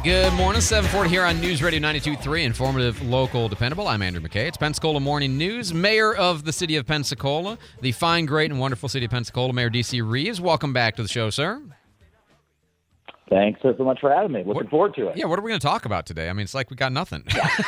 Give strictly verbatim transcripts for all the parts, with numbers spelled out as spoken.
Good morning, seven forty here on News Radio ninety-two point three, informative, local, dependable. I'm Andrew McKay. It's Pensacola Morning News. Mayor of the city of Pensacola, the fine, great, and wonderful city of Pensacola, Mayor D C. Reeves. Welcome back to the show, sir. Thanks so much for having me. Looking what, forward to it. Yeah, what are we going to talk about today? I mean, it's like we got nothing.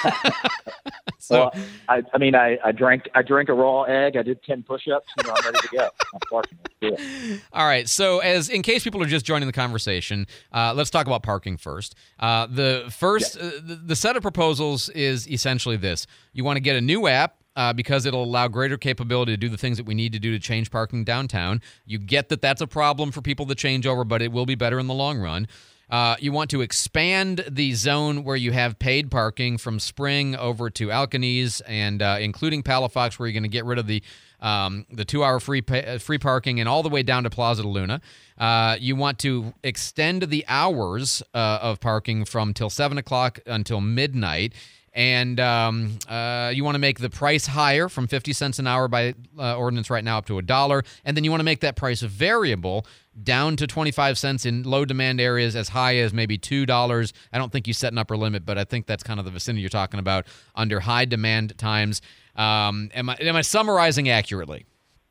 so, well, I, I mean, I, I drank I drank a raw egg. I did ten push-ups. You know, I'm ready to go. I'm parking. Let's do it. All right. So, as in case people are just joining the conversation, uh, let's talk about parking first. Uh, the first, yeah. uh, the, the set of proposals is essentially this: you want to get a new app. Uh, because it'll allow greater capability to do the things that we need to do to change parking downtown. You get that that's a problem for people that change over, but it will be better in the long run. Uh, you want to expand the zone where you have paid parking from Spring over to Alkanese and uh, including Palafox, where you're going to get rid of the um, the two-hour free pay, free parking and all the way down to Plaza de Luna. Uh, you want to extend the hours uh, of parking from till seven o'clock until midnight. And um, uh, you want to make the price higher from fifty cents an hour by uh, ordinance right now up to a dollar. And then you want to make that price variable down to twenty-five cents in low-demand areas, as high as maybe two dollars. I don't think you set an upper limit, but I think that's kind of the vicinity you're talking about under high-demand times. Um, am I, am I summarizing accurately?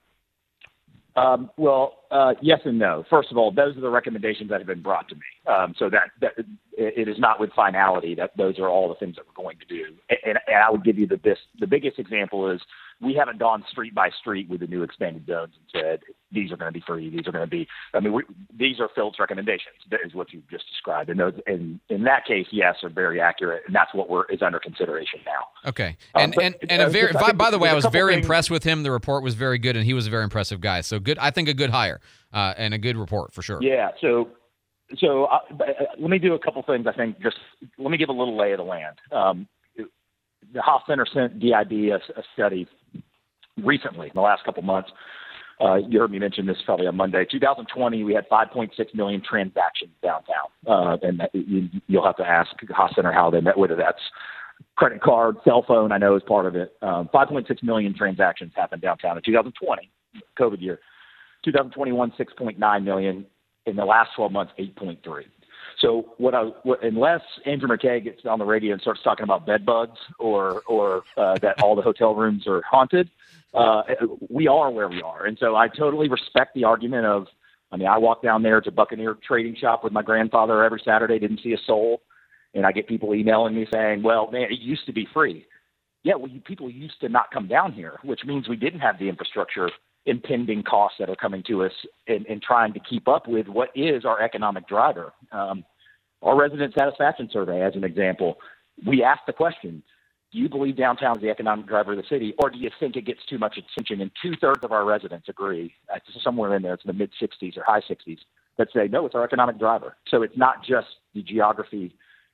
Um, well, uh, yes and no. First of all, those are the recommendations that have been brought to me. Um, so that, that it is not with finality that those are all the things that we're going to do. And, and I would give you the best, the biggest example is we haven't gone street by street with the new expanded zones and said, these are going to be free. These are going to be, I mean, we, these are Phil's recommendations. That is what you just described. And those, and in that case, yes, are very accurate. And that's what we're, is under consideration now. Okay. And, um, but, and, and a very, by, by the way, I was very things, impressed with him. The report was very good and he was a very impressive guy. So good. I think a good hire uh, and a good report for sure. Yeah. So, so uh, let me do a couple things. I think just let me give a little lay of the land. Um, the Haas Center sent D I B a, a study recently in the last couple months. Uh, you heard me mention this probably on Monday. twenty twenty, we had five point six million transactions downtown. Uh, and that, you, you'll have to ask Haas Center how they met, whether that's credit card, cell phone, I know is part of it. Um, five point six million transactions happened downtown in two thousand twenty, COVID year. twenty twenty-one, six point nine million. In the last twelve months, eight point three. So what I, what, unless Andrew McKay gets on the radio and starts talking about bed bugs or, or uh, that all the hotel rooms are haunted, uh, we are where we are. And so I totally respect the argument of, I mean, I walk down there to Buccaneer Trading Shop with my grandfather every Saturday, didn't see a soul. And I get people emailing me saying, well, man, it used to be free. Yeah, well, you, people used to not come down here, which means we didn't have the infrastructure impending costs that are coming to us and, and trying to keep up with what is our economic driver. Um, our resident satisfaction survey, as an example, we asked the question, do you believe downtown is the economic driver of the city, or do you think it gets too much attention? And two-thirds of our residents agree, uh, somewhere in there, it's in the mid-sixties or high sixties, that say, no, it's our economic driver. So it's not just the geography,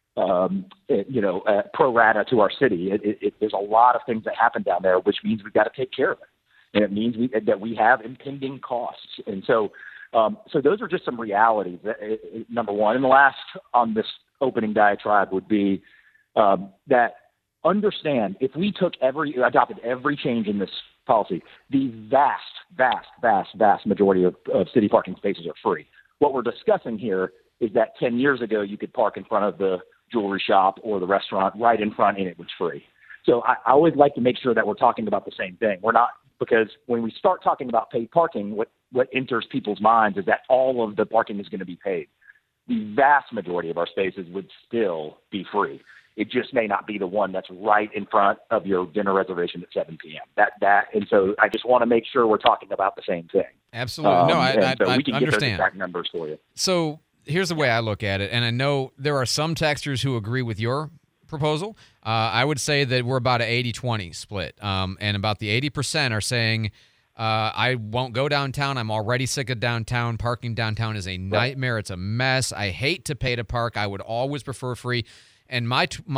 um, it, you know, uh, pro rata to our city. It, it, it, there's a lot of things that happen down there, which means we've got to take care of it. And it means we, that we have impending costs. And so um, so those are just some realities, that, uh, number one. And the last on this opening diatribe would be um, that understand if we took every, adopted every change in this policy, the vast, vast, vast, vast majority of, of city parking spaces are free. What we're discussing here is that ten years ago you could park in front of the jewelry shop or the restaurant right in front and it was free. So I, I always like to make sure that we're talking about the same thing. We're not, because when we start talking about paid parking, what, what enters people's minds is that all of the parking is going to be paid. The vast majority of our spaces would still be free. It just may not be the one that's right in front of your dinner reservation at seven p.m. That that, and so I just want to make sure we're talking about the same thing. Absolutely, um, no, I, I, so I we can understand. Get those exact numbers for you. So here's the way I look at it, and I know there are some texters who agree with your proposal. Uh, I would say that we're about an eighty twenty split, um, and about the eighty percent are saying, uh, I won't go downtown. I'm already sick of downtown. Parking downtown is a nightmare. It's a mess. I hate to pay to park. I would always prefer free. And my my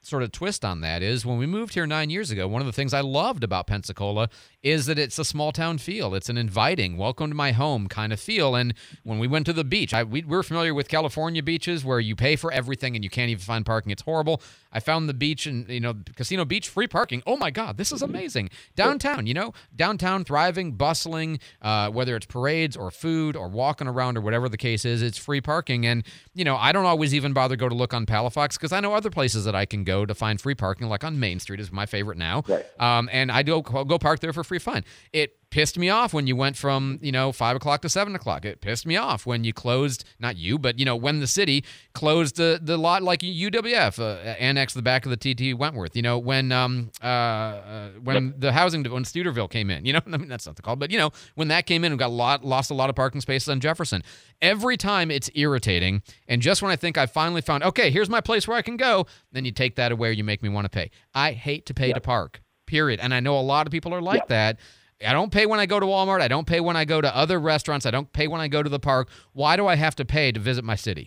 sort of twist on that is when we moved here nine years ago, one of the things I loved about Pensacola is that it's a small town feel. It's an inviting, welcome to my home kind of feel. And when we went to the beach, I, we, we're familiar with California beaches where you pay for everything and you can't even find parking. It's horrible. I found the beach and, you know, Casino Beach, free parking. Oh my God, this is amazing. Downtown, you know, downtown thriving, bustling, uh, whether it's parades or food or walking around or whatever the case is, it's free parking. And, you know, I don't always even bother go to look on Palafox because I know other places that I can go to find free parking, like on Main Street is my favorite now. Right. Um, and I do go park there for free fun. It pissed me off when you went from, you know, five o'clock to seven o'clock. It pissed me off when you closed, not you, but, you know, when the city closed the, the lot like U W F, uh, annexed the back of the T T Wentworth, you know, when um uh, uh when yep. the housing, when Studerville came in, you know, I mean, that's not the call, but, you know, when that came in and got a lot, lost a lot of parking spaces on Jefferson. Every time it's irritating. And just when I think I finally found, okay, here's my place where I can go, then you take that away or you make me want to pay. I hate to pay yep. to park, period. And I know a lot of people are like yep. that. I don't pay when I go to Walmart. I don't pay when I go to other restaurants. I don't pay when I go to the park. Why do I have to pay to visit my city?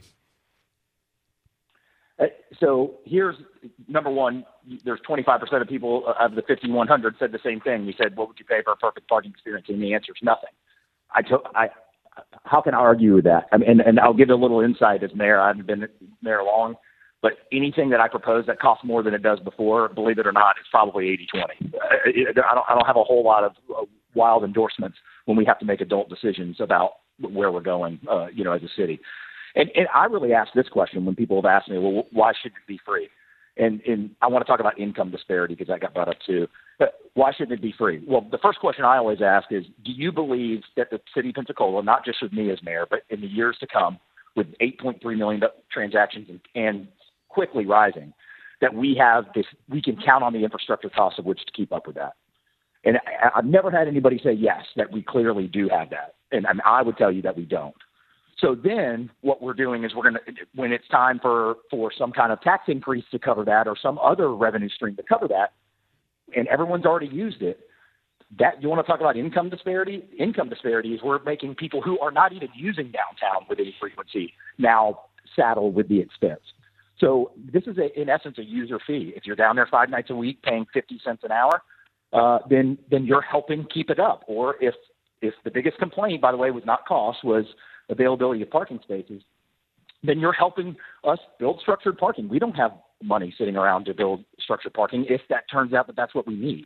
Uh, so here's number one. There's twenty-five percent of people of the fifty-one hundred said the same thing. We said, what would you pay for a perfect parking experience? And the answer is nothing. I took, I, how can I argue with that? I mean, and, and I'll give a little insight as mayor. I haven't been mayor long, but anything that I propose that costs more than it does before, believe it or not, it's probably eighty twenty. I don't, I don't have a whole lot of uh, wild endorsements when we have to make adult decisions about where we're going, uh, you know, as a city. And, and I really ask this question when people have asked me, well, why should it be free? And, and I want to talk about income disparity because that got brought up too. But why shouldn't it be free? Well, the first question I always ask is, do you believe that the city of Pensacola, not just with me as mayor, but in the years to come, with eight point three million transactions and, and quickly rising, that we have this, we can count on the infrastructure costs of which to keep up with that? And I, I've never had anybody say yes, that we clearly do have that. And, and I would tell you that we don't. So then what we're doing is we're going to, when it's time for, for some kind of tax increase to cover that or some other revenue stream to cover that, and everyone's already used it, that you want to talk about income disparity? Income disparity is we're making people who are not even using downtown with any frequency now saddle with the expense. So this is, a, in essence, a user fee. If you're down there five nights a week paying fifty cents an hour, uh, then then you're helping keep it up. Or if if the biggest complaint, by the way, was not cost, was availability of parking spaces, then you're helping us build structured parking. We don't have money sitting around to build structured parking if that turns out that that's what we need.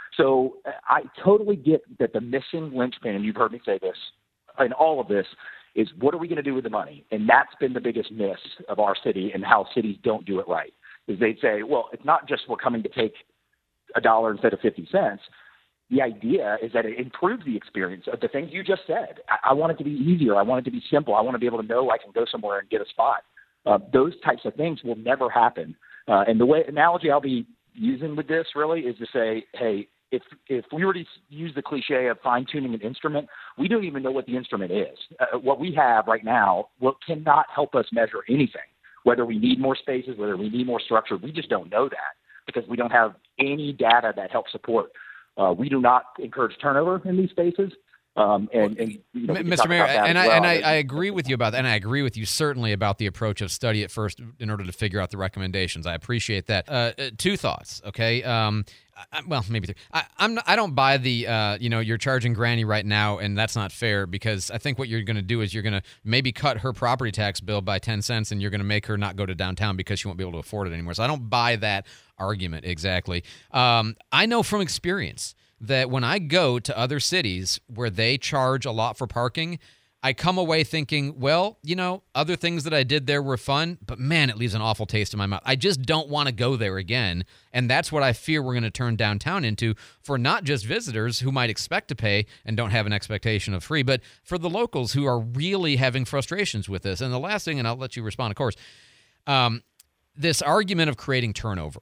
So I totally get that the missing linchpin, and you've heard me say this, in all of this, is what are we going to do with the money? And that's been the biggest miss of our city and how cities don't do it right, is they'd say, well, it's not just we're coming to take a dollar instead of fifty cents. The idea is that it improves the experience of the things you just said. I, I want it to be easier. I want it to be simple. I want to be able to know I can go somewhere and get a spot. Uh, those types of things will never happen. Uh, and the way analogy I'll be using with this really is to say, hey, if if we were to use the cliche of fine tuning an instrument, we don't even know what the instrument is. Uh, what we have right now will, cannot help us measure anything, whether we need more spaces, whether we need more structure. We just don't know that because we don't have any data that helps support. Uh, we do not encourage turnover in these spaces. Um, and, and you know, Mister Mayor, and, I, well. and I, I agree with you about that, and I agree with you certainly about the approach of study it first in order to figure out the recommendations. I appreciate that. Uh, two thoughts, okay? Um, I, well, maybe three. I, I'm not, I don't buy the uh, you know, you're charging Granny right now, and that's not fair, because I think what you're going to do is you're going to maybe cut her property tax bill by ten cents, and you're going to make her not go to downtown because she won't be able to afford it anymore. So I don't buy that argument exactly. Um, I know from experience that when I go to other cities where they charge a lot for parking, I come away thinking, well, you know, other things that I did there were fun, but man, it leaves an awful taste in my mouth. I just don't want to go there again. And that's what I fear we're going to turn downtown into for not just visitors who might expect to pay and don't have an expectation of free, but for the locals who are really having frustrations with this. And the last thing, and I'll let you respond, of course, um, this argument of creating turnover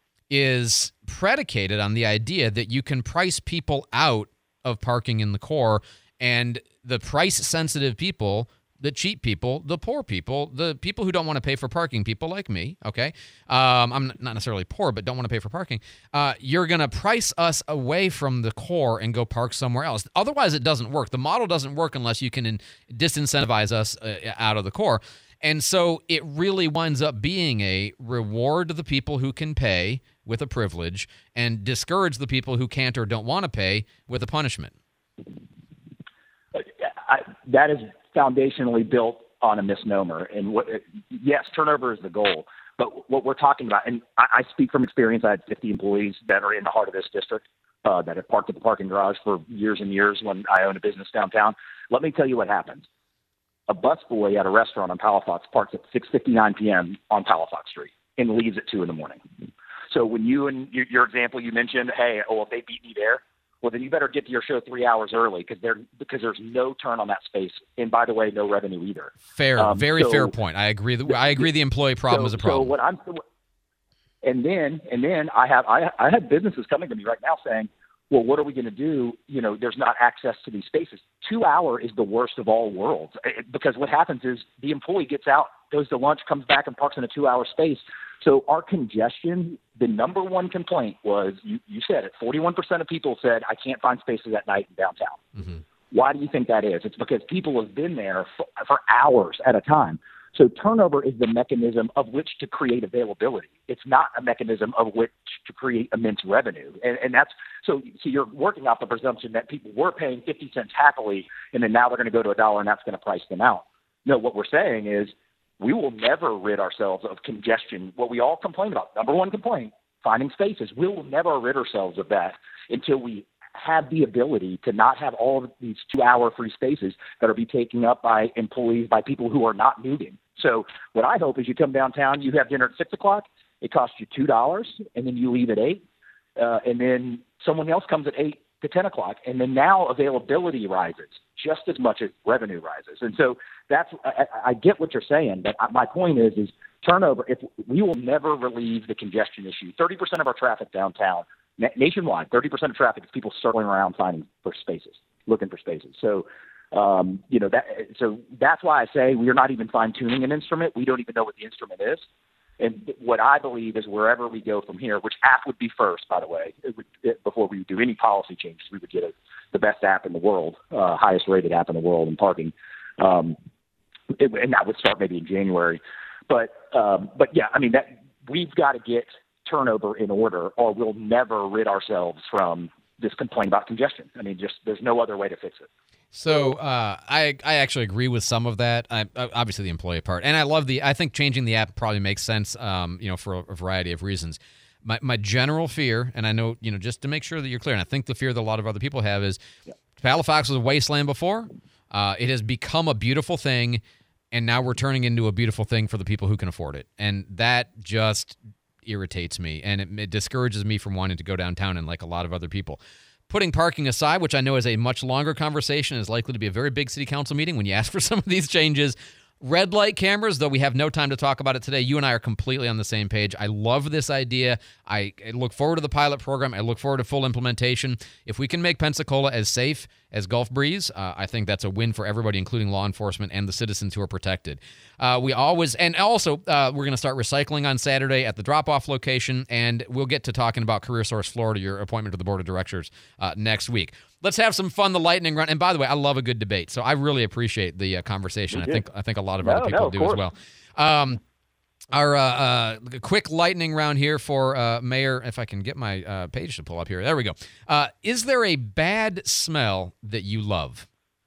is predicated on the idea that you can price people out of parking in the core, and the price-sensitive people, the cheap people, the poor people, the people who don't want to pay for parking, people like me, okay? Um, I'm not necessarily poor, but don't want to pay for parking. Uh, you're going to price us away from the core and go park somewhere else. Otherwise, it doesn't work. The model doesn't work unless you can in- disincentivize us uh, out of the core. And so it really winds up being a reward the people who can pay with a privilege and discourage the people who can't or don't want to pay with a punishment. I, that is foundationally built on a misnomer. And what, yes, turnover is the goal. But what we're talking about, and I, I speak from experience, I had fifty employees that are in the heart of this district uh, that have parked at the parking garage for years and years when I owned a business downtown. Let me tell you what happens. A busboy at a restaurant on Palafox parks at six fifty-nine p.m. on Palafox Street and leaves at two in the morning. So when you and your, your example you mentioned, hey, oh, if they beat me there, well, then you better get to your show three hours early because there because there's no turn on that space, and by the way, no revenue either. Fair, um, very so, fair point. I agree. That, I agree. The employee problem so, is a problem. So what I'm, and then and then I have I I have businesses coming to me right now saying, well, what are we going to do? You know, there's not access to these spaces. Two hour is the worst of all worlds because what happens is the employee gets out, goes to lunch, comes back, and parks in a two hour space. So our congestion, the number one complaint was, you, you said it, forty-one percent of people said, I can't find spaces at night in downtown. Mm-hmm. Why do you think that is? It's because people have been there for, for hours at a time. So turnover is the mechanism of which to create availability. It's not a mechanism of which to create immense revenue. And, and that's so, so you're working off the presumption that people were paying fifty cents happily, and then now they're going to go to a dollar, and that's going to price them out. No, what we're saying is, we will never rid ourselves of congestion. What we all complain about, number one complaint, finding spaces. We will never rid ourselves of that until we have the ability to not have all of these two-hour free spaces that are be taken up by employees, by people who are not moving. So what I hope is you come downtown, you have dinner at six o'clock, it costs you two dollars, and then you leave at eight, uh, and then someone else comes at eight to ten o'clock, and then now availability rises just as much as revenue rises. And so that's, I, I get what you're saying, but my point is, is turnover, if we will never relieve the congestion issue. thirty percent of our traffic downtown, nationwide, thirty percent of traffic is people circling around finding for spaces, looking for spaces. So, um, you know, that, so that's why I say we're not even fine tuning an instrument. We don't even know what the instrument is. And what I believe is wherever we go from here, which app would be first, by the way, it would, it, before we do any policy changes, we would get a, the best app in the world, uh, highest rated app in the world in parking. Um, it, and that would start maybe in January. But, um, but yeah, I mean, that we've got to get turnover in order or we'll never rid ourselves from this complaint about congestion. I mean, just there's no other way to fix it. So uh, I I actually agree with some of that. I, obviously, the employee part, and I love the. I think changing the app probably makes sense. Um, you know, for a, a variety of reasons. My my general fear, and I know you know, just to make sure that you're clear, and I think the fear that a lot of other people have is, yeah. Palafox was a wasteland before. Uh, it has become a beautiful thing, and now we're turning into a beautiful thing for the people who can afford it, and that just irritates me, and it, it discourages me from wanting to go downtown, and like a lot of other people. Putting parking aside, which I know is a much longer conversation, is likely to be a very big city council meeting when you ask for some of these changes. Red light cameras, though we have no time to talk about it today, you and I are completely on the same page. I love this idea. I, I look forward to the pilot program. I look forward to full implementation. If we can make Pensacola as safe as Gulf Breeze, uh, I think that's a win for everybody, including law enforcement and the citizens who are protected. Uh, we always, and also, uh, we're going to start recycling on Saturday at the drop-off location, and we'll get to talking about CareerSource Florida, your appointment to the board of directors, uh, next week. Let's have some fun, the lightning round. And by the way, I love a good debate, so I really appreciate the uh, conversation. I think I think a lot of no, other people no, do course. as well. Um, our uh, uh, quick lightning round here for uh, Mayor, if I can get my uh, page to pull up here. There we go. Uh, is there a bad smell that you love?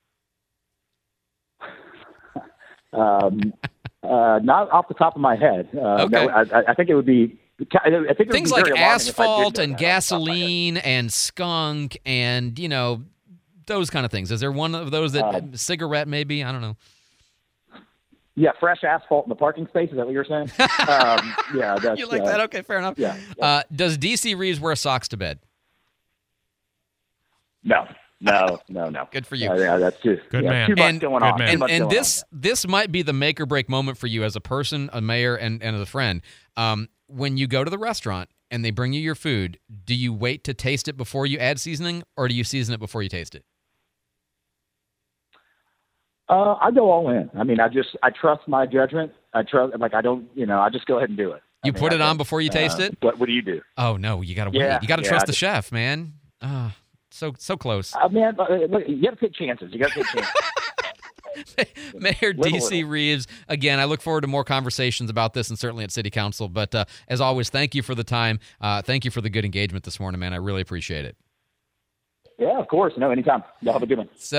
Um, uh, not off the top of my head. Uh, okay. No, I, I think it would be. I think it would things be like very asphalt and gasoline and skunk and, you know, those kind of things. Is there one of those that uh, cigarette maybe? I don't know. Yeah, fresh asphalt in the parking space. Is that what you're saying? um, yeah, that's, you like uh, that? Okay, fair enough. Yeah. yeah. Uh, does D C Reeves wear socks to bed? No. No, no, no. Good for you. Uh, yeah, that's too, Good yeah, man. too much and, going Good on. man. Too And, much and going this on. this might be the make or break moment for you as a person, a mayor, and, and as a friend. Um, when you go to the restaurant and they bring you your food, do you wait to taste it before you add seasoning, or do you season it before you taste it? Uh, I go all in. I mean, I just I trust my judgment. I trust, like I don't, you know, I just go ahead and do it. I You mean, put I it on think, before you taste uh, it? What What do you do? Oh no, you gotta wait. Yeah, you gotta yeah, trust I the just- chef, man. Ah, so so close. Uh, man, uh, look, you got to take chances. You got to take chances. Mayor D C Reeves, again, I look forward to more conversations about this and certainly at City Council. But uh, as always, thank you for the time. Uh, thank you for the good engagement this morning, man. I really appreciate it. Yeah, of course. No, anytime. Y'all have a good one. So